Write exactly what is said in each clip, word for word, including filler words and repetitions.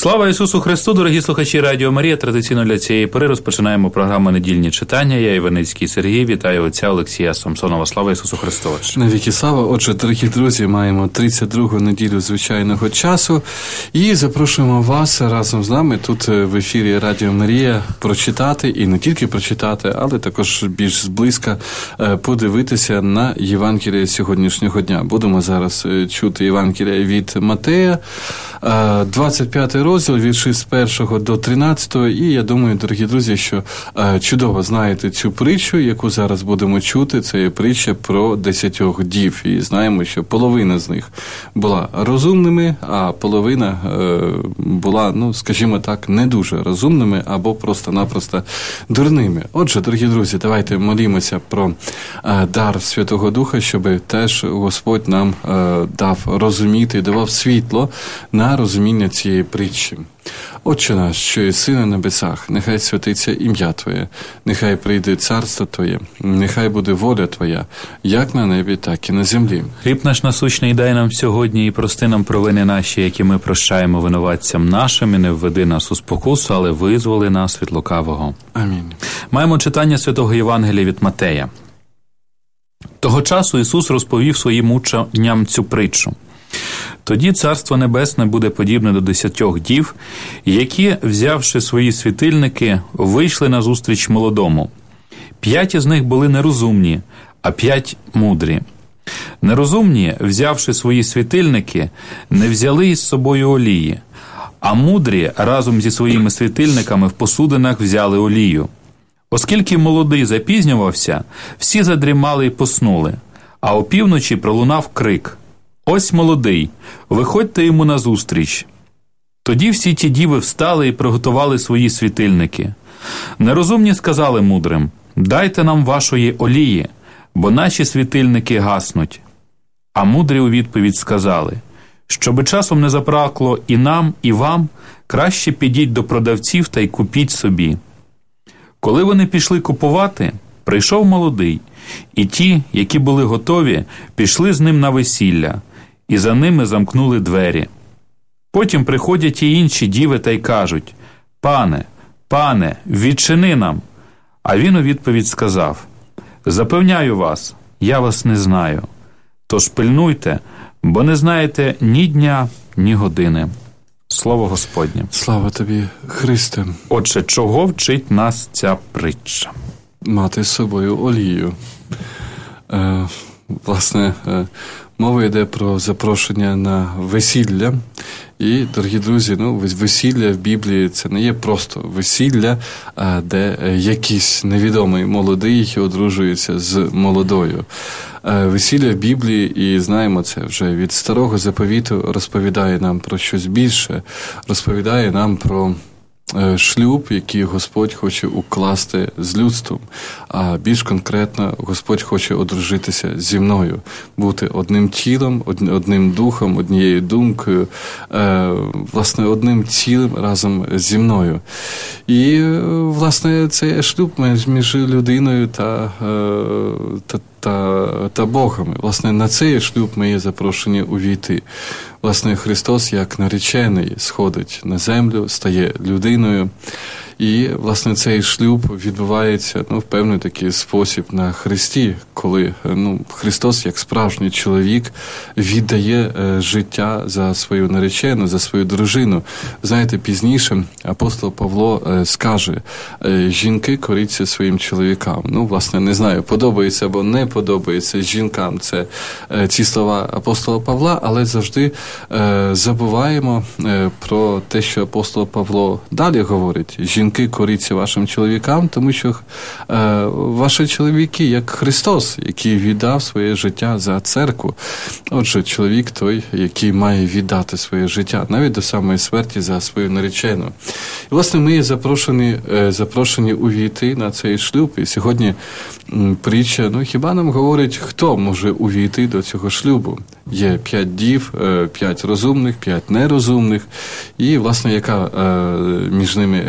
Слава Ісусу Христу, дорогі слухачі Радіо Марія. Традиційно для цієї пори розпочинаємо програму «Недільні читання». Я Іваницький Сергій, вітаю отця Олексія Самсонова. Слава Ісусу Христу! Навіки слава! Отже, дорогі друзі, маємо тридцять другу неділю звичайного часу і запрошуємо вас разом з нами тут в ефірі Радіо Марія прочитати, і не тільки прочитати, але також більш зблизька подивитися на Євангеліє сьогоднішнього дня. Будемо зараз чути Євангеліє від Матея, двадцять п'ятий розділ, вірші з першого до тринадцятого, і я думаю, дорогі друзі, що е, чудово знаєте цю притчу, яку зараз будемо чути. Це є притча про десятьох дів, і знаємо, що половина з них була розумними, а половина е, була, ну, скажімо так, не дуже розумними або просто-напросто дурними. Отже, дорогі друзі, давайте молімося про е, дар Святого Духа, щоб теж Господь нам е, дав розуміти, давав світло на розуміння цієї притчі. Отче наш, що єси на небесах, нехай святиться ім'я Твоє, нехай прийде царство Твоє, нехай буде воля Твоя, як на небі, так і на землі. Хліб наш насущний дай нам сьогодні, і прости нам провини наші, які ми прощаємо винуватцям нашим, і не введи нас у спокусу, але визволи нас від лукавого. Амінь. Маємо читання Святого Євангелія від Матея. Того часу Ісус розповів своїм учням цю притчу. Тоді Царство Небесне буде подібне до десятьох дів, які, взявши свої світильники, вийшли назустріч молодому. П'ять із них були нерозумні, а п'ять мудрі. Нерозумні, взявши свої світильники, не взяли із собою олії, а мудрі разом зі своїми світильниками в посудинах взяли олію. Оскільки молодий запізнювався, всі задрімали й поснули, а опівночі пролунав крик: «Ось молодий, виходьте йому назустріч». Тоді всі ті діви встали і приготували свої світильники. Нерозумні сказали мудрим: «Дайте нам вашої олії, бо наші світильники гаснуть». А мудрі у відповідь сказали: «Щоби часом не забракло і нам, і вам, краще підіть до продавців та й купіть собі». Коли вони пішли купувати, прийшов молодий, і ті, які були готові, пішли з ним на весілля, і за ними замкнули двері. Потім приходять і інші діви та й кажуть: «Пане, пане, відчини нам». А він у відповідь сказав: «Запевняю вас, я вас не знаю. Тож пильнуйте, бо не знаєте ні дня, ні години». Слово Господнє. Слава тобі, Христе. Отже, чого вчить нас ця притча? Мати з собою олію. Е, власне, е, мова йде про запрошення на весілля. І, дорогі друзі, ну, весілля в Біблії – це не є просто весілля, де якийсь невідомий молодий одружується з молодою. Весілля в Біблії, і знаємо це вже від Старого Заповіту, розповідає нам про щось більше, розповідає нам про шлюб, який Господь хоче укласти з людством, а більш конкретно Господь хоче одружитися зі мною, бути одним тілом, одним духом, однією думкою, власне, одним цілим разом зі мною. І, власне, це шлюб між людиною та, та, та, та Богом. Власне, на цей шлюб ми є запрошені увійти. Власне, Христос, як наречений, сходить на землю, стає людиною. І, власне, цей шлюб відбувається, ну, в певний такий спосіб на хресті, коли, ну, Христос, як справжній чоловік, віддає е, життя за свою наречену, за свою дружину. Знаєте, пізніше апостол Павло е, скаже: е, жінки коріться своїм чоловікам. Ну, власне, не знаю, подобається або не подобається жінкам це е, ці слова апостола Павла, але завжди е, забуваємо е, про те, що апостол Павло далі говорить: жінки, коріться вашим чоловікам, тому що е, ваші чоловіки, як Христос, який віддав своє життя за церкву. Отже, чоловік той, який має віддати своє життя, навіть до самої смерті, за свою наречену. І, власне, ми є запрошені, е, запрошені увійти на цей шлюб. І сьогодні м, притча, ну, хіба нам говорить, хто може увійти до цього шлюбу? Є п'ять дів, е, п'ять розумних, п'ять нерозумних. І, власне, яка е, між ними різниця?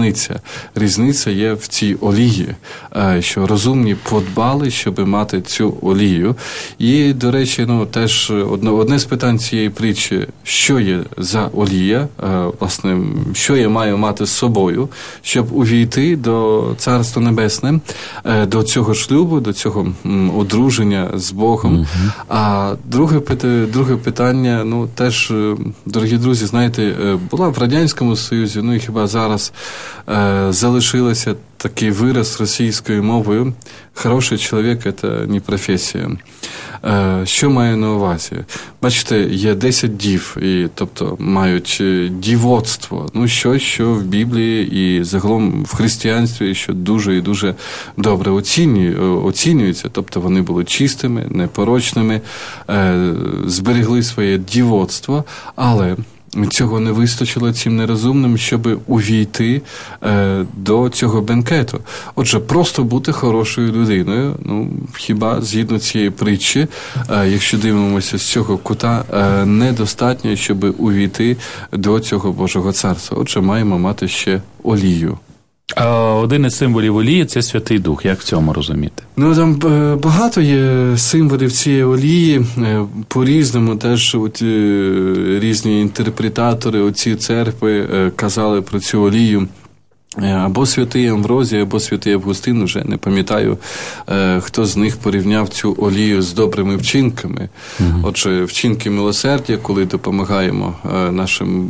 різниця. Різниця є в цій олії, що розумні подбали, щоб мати цю олію. І, до речі, ну, теж одне, одне з питань цієї притчі, що є за олія, власне, що я маю мати з собою, щоб увійти до Царства Небесне, до цього шлюбу, до цього одруження з Богом. Mm-hmm. А друге, друге питання, ну, теж, дорогі друзі, знаєте, була в Радянському Союзі, ну і хіба зараз е, залишилося такий вираз російською мовою «хороший чоловік – це не професія». Е, що маю на увазі? Бачите, є десять дів, і, тобто мають дівоцтво, ну щось, що в Біблії і загалом в християнстві, що дуже і дуже добре оцінює, оцінюється, тобто вони були чистими, непорочними, е, зберегли своє дівоцтво, але цього не вистачило цим нерозумним, щоб увійти е, до цього бенкету. Отже, просто бути хорошою людиною, ну, хіба згідно цієї притчі, е, якщо дивимося з цього кута, е, недостатньо, щоб увійти до цього Божого Царства. Отже, маємо мати ще олію. Один із символів олії – це Святий Дух. Як в цьому розуміти? Ну, там багато є символів цієї олії. По-різному теж от, різні інтерпретатори оці церкви казали про цю олію. Або святий Амврозій, або святий Августин, вже не пам'ятаю, хто з них порівняв цю олію з добрими вчинками. Mm-hmm. Отже, вчинки милосердя, коли допомагаємо нашим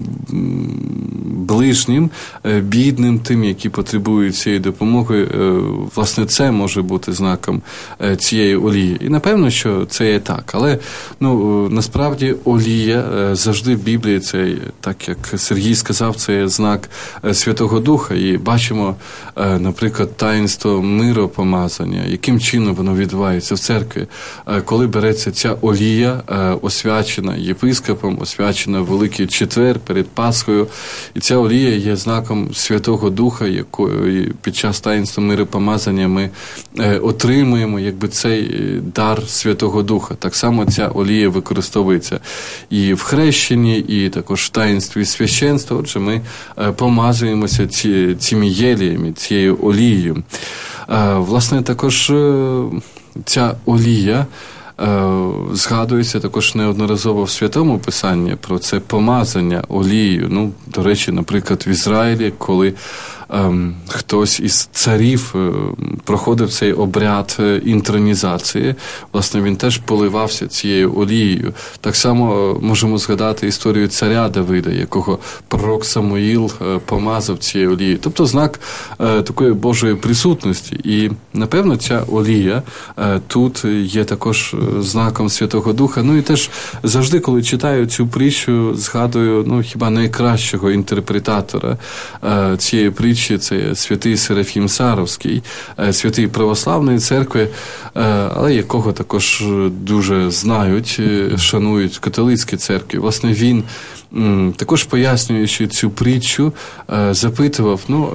ближнім, бідним, тим, які потребують цієї допомоги, власне, це може бути знаком цієї олії. І, напевно, що це є так. Але, ну, насправді, олія завжди в Біблії, це, так як Сергій сказав, це є знак Святого Духа. І бачимо, наприклад, таїнство миропомазання, яким чином воно відбувається в церкві. Коли береться ця олія, освячена єпископом, освячена в Великий Четвер перед Пасхою, і ця олія є знаком Святого Духа, якої під час таїнства миропомазання ми отримуємо, якби цей дар Святого Духа. Так само ця олія використовується і в хрещенні, і також в таїнстві священства. Отже, ми помазуємося ці цими єліями, цією олією. Власне, також ця олія згадується також неодноразово в Святому Писанні про це помазання олією. Ну, до речі, наприклад, в Ізраїлі, коли ем, хтось із царів е, проходив цей обряд інтронізації, власне, він теж поливався цією олією. Так само е, можемо згадати історію царя Давида, якого пророк Самуїл е, помазав цією олією. Тобто знак е, такої Божої присутності. І, напевно, ця олія е, тут є також знаком Святого Духа. Ну і теж завжди, коли читаю цю притчу, згадую, ну, хіба найкращого інтерпретатора е, цієї притчі, це святий Серафім Саровський, е, святий православної церкви, е, але якого також дуже знають, е, шанують в католицькій церкві. Власне, він також, пояснюючи цю притчу, запитував, ну,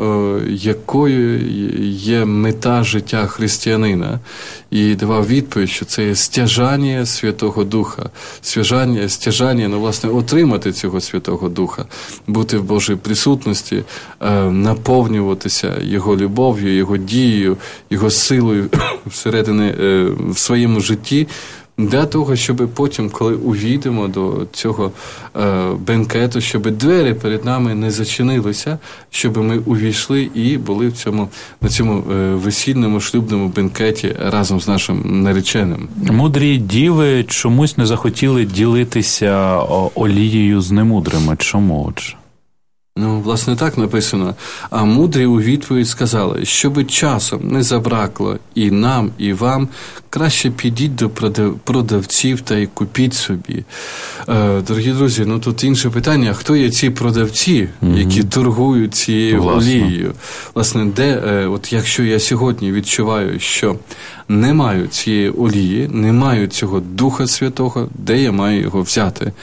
якою є мета життя християнина, і давав відповідь, що це є стяжання Святого Духа, стяжання, стяжання, ну, власне, отримати цього Святого Духа, бути в Божій присутності, наповнюватися Його любов'ю, Його дією, Його силою всередині в своєму житті, для того, щоб потім, коли увійдемо до цього е, бенкету, щоб двері перед нами не зачинилися, щоб ми увійшли і були в цьому, на цьому е, весільному шлюбному бенкеті разом з нашим нареченим. Мудрі діви чомусь не захотіли ділитися олією з немудрими. Чому? Ну, власне, так написано. А мудрі у відповідь сказали, щоби часом не забракло і нам, і вам, краще підіть до продавців та й купіть собі. Е, дорогі друзі, ну тут інше питання, хто є ці продавці, mm-hmm. які торгують цією олією? Власне, де, е, от якщо я сьогодні відчуваю, що не маю цієї олії, не маю цього Духа Святого, де я маю його взяти?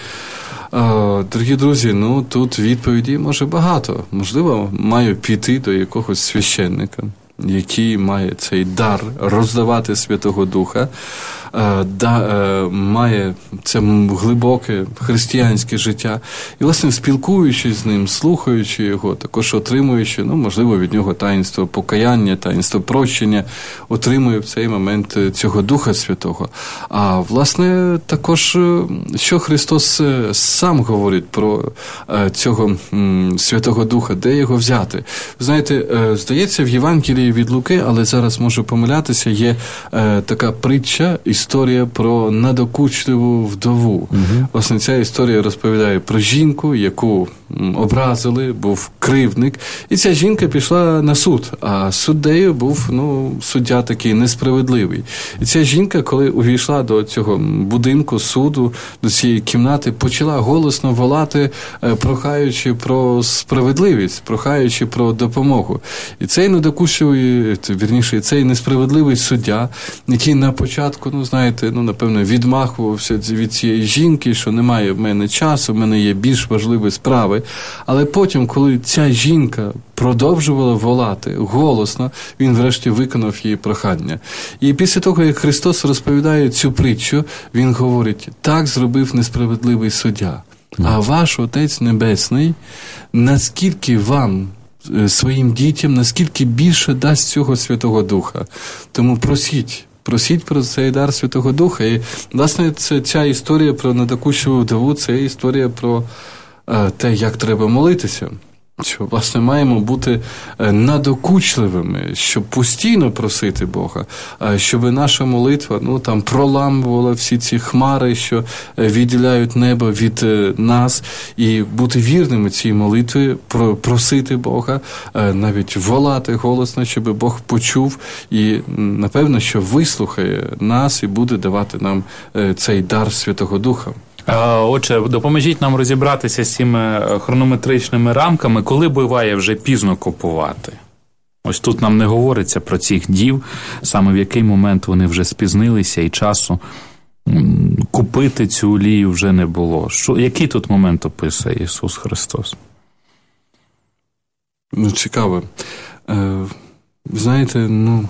Дорогі друзі, ну тут відповіді може багато. Можливо, маю піти до якогось священника, який має цей дар роздавати Святого Духа. да, має це глибоке християнське життя. І, власне, спілкуючись з ним, слухаючи його, також отримуючи, ну, можливо, від нього таїнство покаяння, таїнство прощення, отримує в цей момент цього Духа Святого. А, власне, також, що Христос сам говорить про цього Святого Духа, де його взяти? Ви знаєте, здається, в Євангелії від Луки, але зараз можу помилятися, є така притча, історія про надокучливу вдову. Угу. Власне, ця історія розповідає про жінку, яку образили, був кривдник, і ця жінка пішла на суд, а суддею був, ну, суддя такий несправедливий. І ця жінка, коли увійшла до цього будинку, суду, до цієї кімнати, почала голосно волати, прохаючи про справедливість, прохаючи про допомогу. І цей недокучливий, вірніше, цей несправедливий суддя, який на початку, ну, знаєте, ну, напевно, відмахувався від цієї жінки, що немає в мене часу, в мене є більш важливі справи. Але потім, коли ця жінка продовжувала волати голосно, він врешті виконав її прохання. І після того, як Христос розповідає цю притчу, він говорить: так зробив несправедливий суддя. А ваш Отець Небесний, наскільки вам, своїм дітям, наскільки більше дасть цього Святого Духа. Тому просіть. Просіть про цей дар Святого Духа. І, власне, це, ця історія про надокучливу вдову, це історія про е, те, як треба молитися. Що, власне, маємо бути надокучливими, щоб постійно просити Бога, щоб наша молитва, ну, там, проламувала всі ці хмари, що відділяють небо від нас, і бути вірними цій молитві, просити Бога, навіть волати голосно, щоб Бог почув і, напевно, що вислухає нас і буде давати нам цей дар Святого Духа. Отже, допоможіть нам розібратися з цими хронометричними рамками, коли буває вже пізно купувати. Ось тут нам не говориться про цих дів, саме в який момент вони вже спізнилися і часу купити цю олію вже не було. Що, який тут момент описує Ісус Христос? Ну, цікаво. Е, знаєте, ну,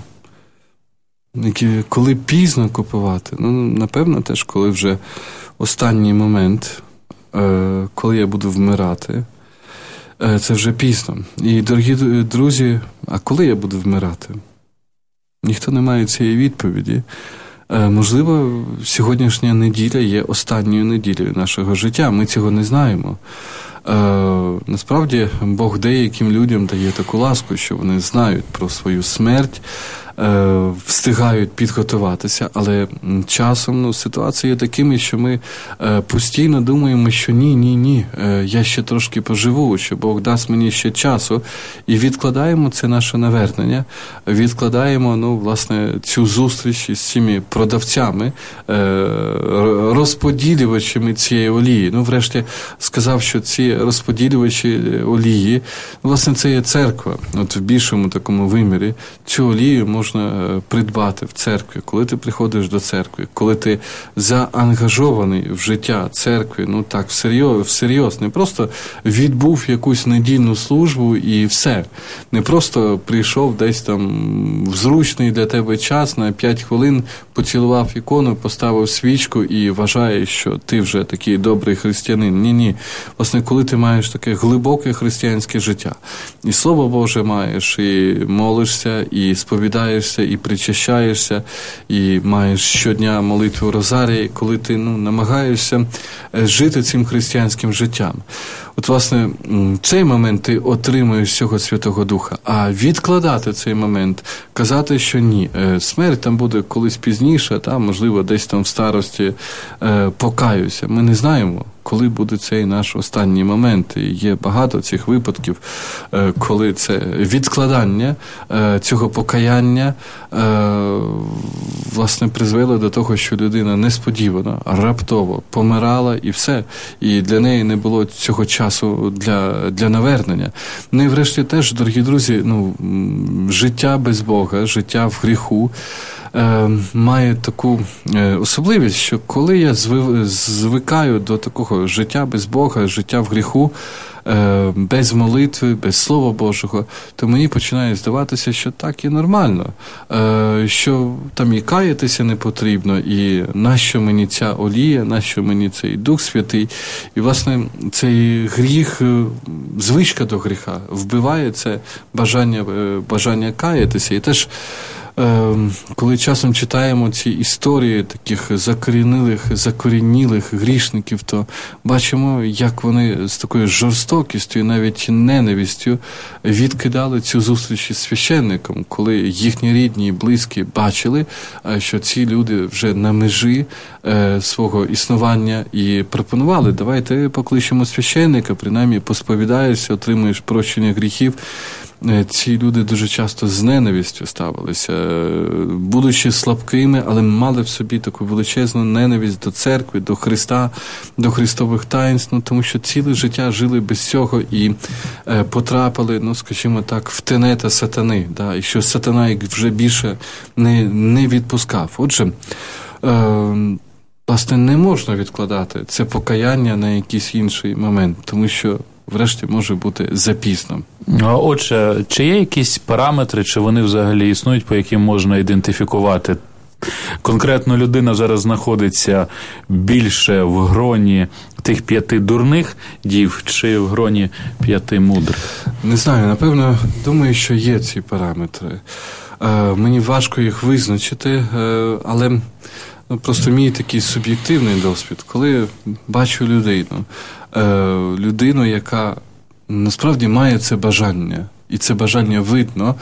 коли пізно купувати, ну, напевно, теж, коли вже останній момент, коли я буду вмирати, це вже пізно. І, дорогі друзі, а коли я буду вмирати? Ніхто не має цієї відповіді. Можливо, сьогоднішня неділя є останньою неділею нашого життя. Ми цього не знаємо. Насправді, Бог деяким людям дає таку ласку, що вони знають про свою смерть, встигають підготуватися, але часом, ну, ситуації є такими, що ми постійно думаємо, що ні, ні, ні, я ще трошки поживу, що Бог дасть мені ще часу, і відкладаємо це наше навернення, відкладаємо, ну, власне, цю зустріч із цими продавцями, розподілювачами цієї олії. Ну, врешті, сказав, що ці розподілювачі олії, власне, це є церква, от в більшому такому вимірі. Цю олію можна придбати в церкві, коли ти приходиш до церкви, коли ти заангажований в життя церкви, ну так, всерйоз, всерйоз, не просто відбув якусь недільну службу і все. Не просто прийшов десь там в зручний для тебе час, на п'ять хвилин поцілував ікону, поставив свічку і вважаєш, що ти вже такий добрий християнин. Ні-ні. Власне, коли ти маєш таке глибоке християнське життя, і Слово Боже маєш, і молишся, і сповідаєшся, і причащаєшся, і маєш щодня молитву Розарії, коли ти, ну, намагаєшся жити цим християнським життям. От, власне, цей момент ти отримуєш цього Святого Духа, а відкладати цей момент, казати, що ні, смерть там буде колись пізніше, та, можливо, десь там в старості покаюся. Ми не знаємо, коли буде цей наш останній момент. І є багато цих випадків, коли це відкладання цього покаяння, власне, призвело до того, що людина несподівано, раптово помирала і все. І для неї не було цього часу для, для навернення. Ну і врешті теж, дорогі друзі, ну, життя без Бога, життя в гріху, е, має таку е, особливість, що коли я зв, звикаю до такого життя без Бога, життя в гріху, е, без молитви, без Слова Божого, то мені починає здаватися, що так і нормально, е, що там і каятися не потрібно, і нащо мені ця олія, нащо мені цей Дух Святий. І, власне, цей гріх, звичка до гріха, вбиває це бажання, бажання каятися. І теж, коли часом читаємо ці історії таких закорінілих, закорінілих грішників, то бачимо, як вони з такою жорстокістю і навіть ненавистю відкидали цю зустріч із священником, коли їхні рідні і близькі бачили, що ці люди вже на межі свого існування і пропонували: давайте покличемо священника, принаймні посповідаєшся, отримуєш прощення гріхів. Ці люди дуже часто з ненавистю ставилися, будучи слабкими, але мали в собі таку величезну ненависть до церкви, до Христа, до Христових таїнств, ну, тому що ціле життя жили без цього і е, потрапили, ну, скажімо так, в тенета сатани, да, і що сатана їх вже більше не, не відпускав. Отже, е, власне, не можна відкладати це покаяння на якийсь інший момент, тому що врешті може бути запізно. Отже, чи є якісь параметри, чи вони взагалі існують, по яким можна ідентифікувати? Конкретно людина зараз знаходиться більше в гроні тих п'яти дурних дів, чи в гроні п'яти мудрих? Не знаю, напевно, думаю, що є ці параметри. Е, мені важко їх визначити, е, але ну, просто мій такий суб'єктивний досвід, коли бачу людину, е, людину, яка насправді має це бажання, і це бажання видно,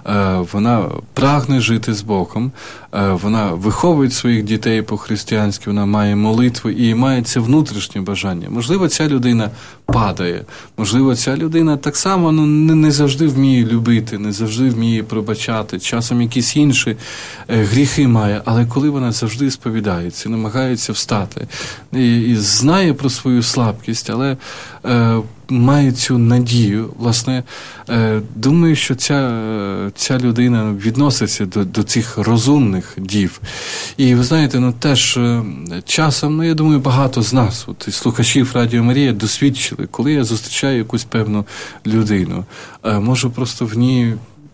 вона прагне жити з Богом, вона виховує своїх дітей по-християнськи, вона має молитву і має це внутрішнє бажання. Можливо, ця людина падає, можливо, ця людина так само ну, не завжди вміє любити, не завжди вміє пробачати, часом якісь інші гріхи має, але коли вона завжди сповідається, намагається встати і, і знає про свою слабкість, але е, має цю надію, власне, е, думаю, що ця, ця людина відноситься до, до цих розумних дів. І ви знаєте, ну теж е, часом, ну я думаю, багато з нас, от, слухачів Радіо Марія, досвідчили, коли я зустрічаю якусь певну людину, е, можу просто в ній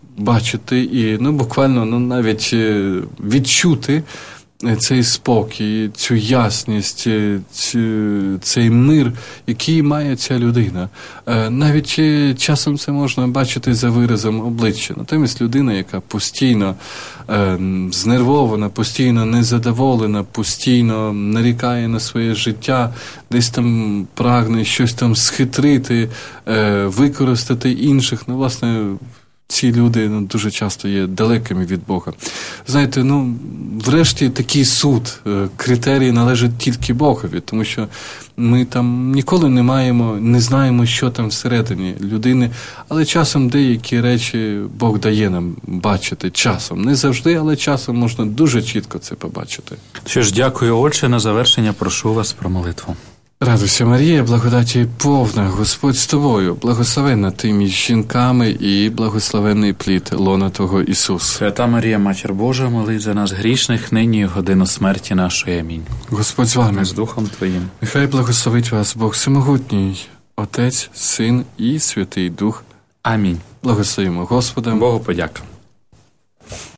бачити і, ну, буквально, ну, навіть е, відчути цей спокій, цю ясність, цю, цей мир, який має ця людина. Навіть часом це можна бачити за виразом обличчя. Натомість людина, яка постійно е, знервована, постійно незадоволена, постійно нарікає на своє життя, десь там прагне щось там схитрити, е, використати інших, ну, власне, ці люди ну, дуже часто є далекими від Бога. Знаєте, ну, врешті такий суд, критерії належать тільки Богові, тому що ми там ніколи не маємо, не знаємо, що там всередині людини, але часом деякі речі Бог дає нам бачити часом. Не завжди, але часом можна дуже чітко це побачити. Що ж, дякую, Отче. На завершення прошу вас про молитву. Радуйся, Марія, благодаті повна, Господь з тобою, благословенна ти між жінками і благословенний плід лона Твого Ісус. Свята Марія, Матір Божа, молись за нас грішних, нині і в годину смерті нашої. Амінь. Господь з вами. З Духом Твоїм. Нехай благословить вас Бог Всемогутній, Отець, Син і Святий Дух. Амінь. Благословимо Господа. Богу подяка.